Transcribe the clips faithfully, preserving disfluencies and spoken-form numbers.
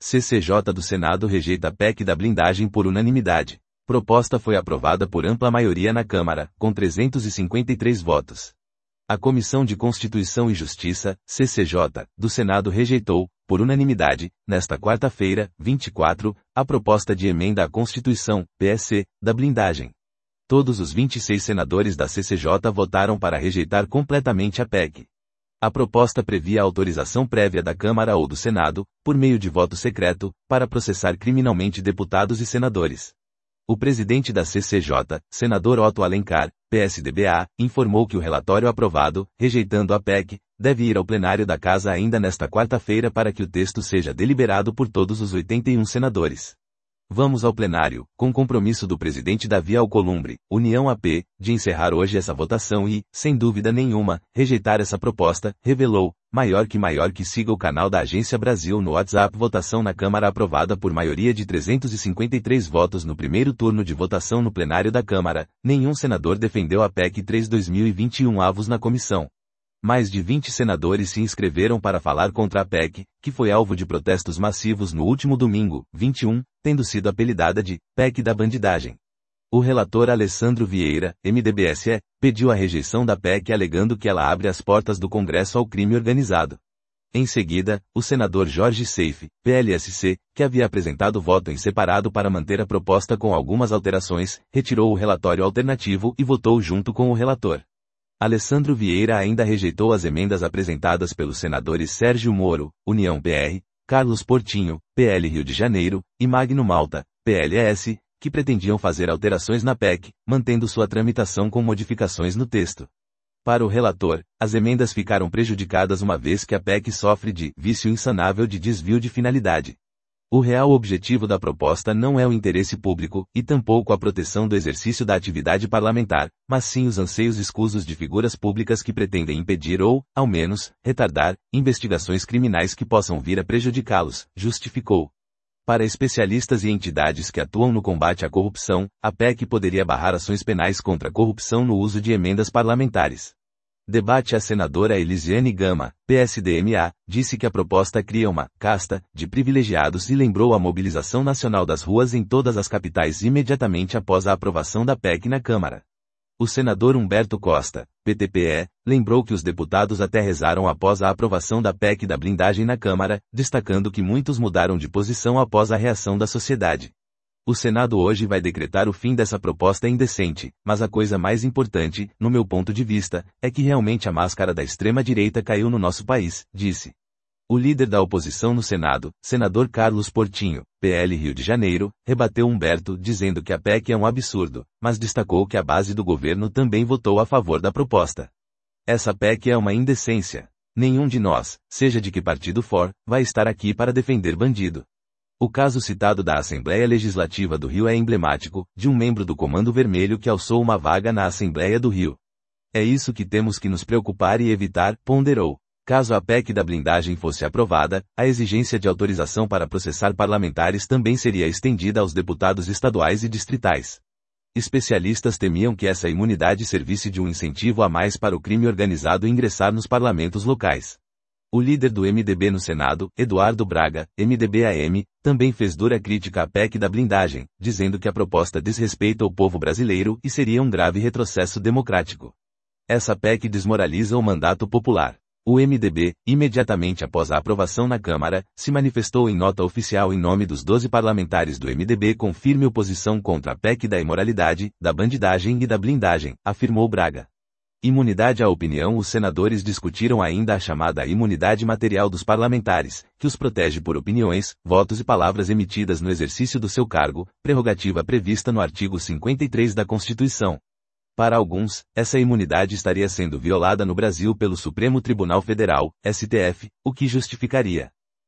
C C J do Senado rejeita a P E C da blindagem por unanimidade. Proposta foi aprovada por ampla maioria na Câmara, com trezentos e cinquenta e três votos. A Comissão de Constituição e Justiça, C C J, do Senado rejeitou, por unanimidade, nesta quarta-feira, vinte e quatro, a proposta de emenda à Constituição, P E C, da blindagem. Todos os vinte e seis senadores da C C J votaram para rejeitar completamente a P E C. A proposta previa a autorização prévia da Câmara ou do Senado, por meio de voto secreto, para processar criminalmente deputados e senadores. O presidente da C C J, senador Otto Alencar, P S D B A, informou que o relatório aprovado, rejeitando a P E C, deve ir ao plenário da Casa ainda nesta quarta-feira para que o texto seja deliberado por todos os oitenta e um senadores. Vamos ao plenário, com compromisso do presidente Davi Alcolumbre, União A P, de encerrar hoje essa votação e, sem dúvida nenhuma, rejeitar essa proposta, revelou, maior que maior que siga o canal da Agência Brasil no WhatsApp. Votação na Câmara aprovada por maioria de trezentos e cinquenta e três votos no primeiro turno de votação no plenário da Câmara. Nenhum senador defendeu a P E C três barra dois mil e vinte e um avos na comissão. Mais de vinte senadores se inscreveram para falar contra a P E C, que foi alvo de protestos massivos no último domingo, vinte e um, tendo sido apelidada de P E C da bandidagem. O relator Alessandro Vieira, M D B S E, pediu a rejeição da P E C alegando que ela abre as portas do Congresso ao crime organizado. Em seguida, o senador Jorge Seife, P L S C, que havia apresentado voto em separado para manter a proposta com algumas alterações, retirou o relatório alternativo e votou junto com o relator. Alessandro Vieira ainda rejeitou as emendas apresentadas pelos senadores Sérgio Moro, União P R, Carlos Portinho, P L Rio de Janeiro, e Magno Malta, P L S, que pretendiam fazer alterações na P E C, mantendo sua tramitação com modificações no texto. Para o relator, as emendas ficaram prejudicadas uma vez que a P E C sofre de vício insanável de desvio de finalidade. O real objetivo da proposta não é o interesse público, e tampouco a proteção do exercício da atividade parlamentar, mas sim os anseios escusos de figuras públicas que pretendem impedir ou, ao menos, retardar, investigações criminais que possam vir a prejudicá-los, justificou. Para especialistas e entidades que atuam no combate à corrupção, a P E C poderia barrar ações penais contra a corrupção no uso de emendas parlamentares. Debate. A senadora Elisiane Gama, P S D M A, disse que a proposta cria uma casta de privilegiados e lembrou a mobilização nacional das ruas em todas as capitais imediatamente após a aprovação da P E C na Câmara. O senador Humberto Costa, P T P E, lembrou que os deputados até rezaram após a aprovação da P E C da blindagem na Câmara, destacando que muitos mudaram de posição após a reação da sociedade. O Senado hoje vai decretar o fim dessa proposta indecente, mas a coisa mais importante, no meu ponto de vista, é que realmente a máscara da extrema-direita caiu no nosso país, disse. O líder da oposição no Senado, senador Carlos Portinho, P L Rio de Janeiro, rebateu Humberto dizendo que a P E C é um absurdo, mas destacou que a base do governo também votou a favor da proposta. Essa P E C é uma indecência. Nenhum de nós, seja de que partido for, vai estar aqui para defender bandido. O caso citado da Assembleia Legislativa do Rio é emblemático, de um membro do Comando Vermelho que alçou uma vaga na Assembleia do Rio. É isso que temos que nos preocupar e evitar, ponderou. Caso a P E C da blindagem fosse aprovada, a exigência de autorização para processar parlamentares também seria estendida aos deputados estaduais e distritais. Especialistas temiam que essa imunidade servisse de um incentivo a mais para o crime organizado ingressar nos parlamentos locais. O líder do M D B no Senado, Eduardo Braga, M D B A M, também fez dura crítica à P E C da blindagem, dizendo que a proposta desrespeita o povo brasileiro e seria um grave retrocesso democrático. Essa P E C desmoraliza o mandato popular. O M D B, imediatamente após a aprovação na Câmara, se manifestou em nota oficial em nome dos doze parlamentares do M D B com firme oposição contra a P E C da imoralidade, da bandidagem e da blindagem, afirmou Braga. Imunidade à opinião. Os senadores discutiram ainda a chamada imunidade material dos parlamentares, que os protege por opiniões, votos e palavras emitidas no exercício do seu cargo, prerrogativa prevista no artigo cinquenta e três da Constituição. Para alguns, essa imunidade estaria sendo violada no Brasil pelo Supremo Tribunal Federal, S T F, o que justificaria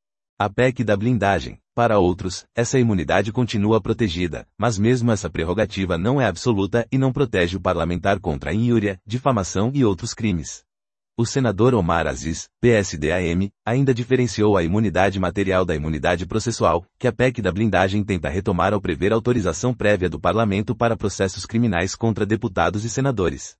a P E C da blindagem. Para outros, essa imunidade continua protegida, mas mesmo essa prerrogativa não é absoluta e não protege o parlamentar contra injúria, difamação e outros crimes. O senador Omar Aziz, P S D A M, ainda diferenciou a imunidade material da imunidade processual, que a P E C da blindagem tenta retomar ao prever autorização prévia do parlamento para processos criminais contra deputados e senadores.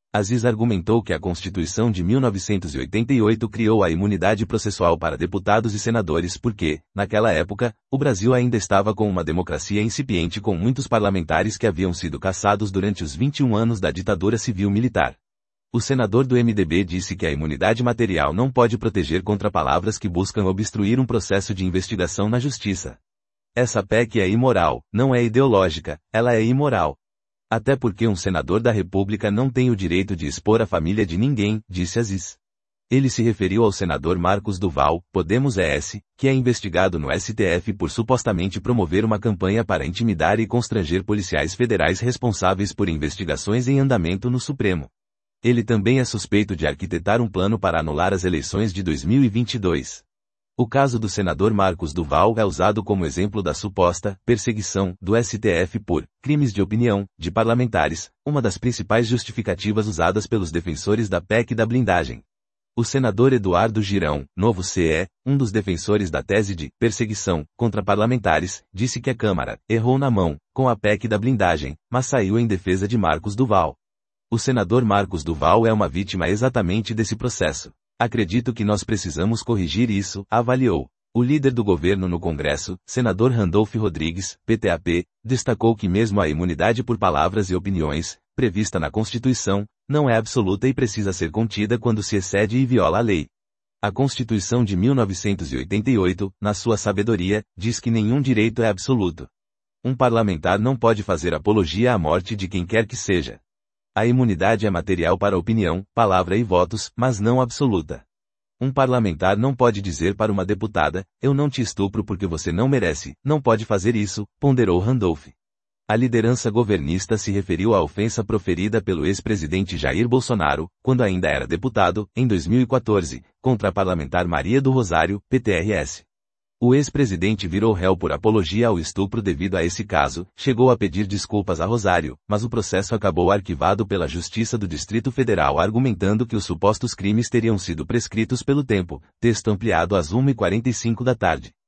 Aziz argumentou que a Constituição de mil novecentos e oitenta e oito criou a imunidade processual para deputados e senadores porque, naquela época, o Brasil ainda estava com uma democracia incipiente com muitos parlamentares que haviam sido cassados durante os vinte e um anos da ditadura civil-militar. O senador do M D B disse que a imunidade material não pode proteger contra palavras que buscam obstruir um processo de investigação na justiça. Essa P E C é imoral, não é ideológica, ela é imoral. Até porque um senador da República não tem o direito de expor a família de ninguém, disse Aziz. Ele se referiu ao senador Marcos Duval, Podemos E S, que é investigado no S T F por supostamente promover uma campanha para intimidar e constranger policiais federais responsáveis por investigações em andamento no Supremo. Ele também é suspeito de arquitetar um plano para anular as eleições de dois mil e vinte e dois. O caso do senador Marcos Duval é usado como exemplo da suposta perseguição do S T F por crimes de opinião de parlamentares, uma das principais justificativas usadas pelos defensores da P E C da blindagem. O senador Eduardo Girão, Novo C E, um dos defensores da tese de perseguição contra parlamentares, disse que a Câmara errou na mão com a P E C da blindagem, mas saiu em defesa de Marcos Duval. O senador Marcos Duval é uma vítima exatamente desse processo. Acredito que nós precisamos corrigir isso, avaliou. O líder do governo no Congresso, senador Randolph Rodrigues, P T A P, destacou que mesmo a imunidade por palavras e opiniões, prevista na Constituição, não é absoluta e precisa ser contida quando se excede e viola a lei. A Constituição de mil novecentos e oitenta e oito, na sua sabedoria, diz que nenhum direito é absoluto. Um parlamentar não pode fazer apologia à morte de quem quer que seja. A imunidade é material para opinião, palavra e votos, mas não absoluta. Um parlamentar não pode dizer para uma deputada, eu não te estupro porque você não merece, não pode fazer isso, ponderou Randolph. A liderança governista se referiu à ofensa proferida pelo ex-presidente Jair Bolsonaro, quando ainda era deputado, em dois mil e quatorze, contra a parlamentar Maria do Rosário, P T R S. O ex-presidente virou réu por apologia ao estupro devido a esse caso, chegou a pedir desculpas a Rosário, mas o processo acabou arquivado pela Justiça do Distrito Federal argumentando que os supostos crimes teriam sido prescritos pelo tempo, texto ampliado às uma e quarenta e cinco da tarde.